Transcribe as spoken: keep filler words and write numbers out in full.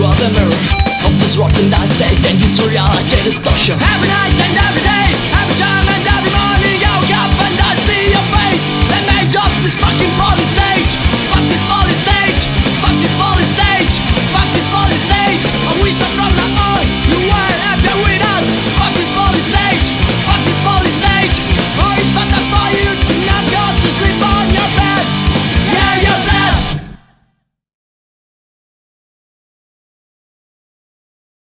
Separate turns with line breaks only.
are the mirror of this rotten down state, and it's reality distortion. Every night and every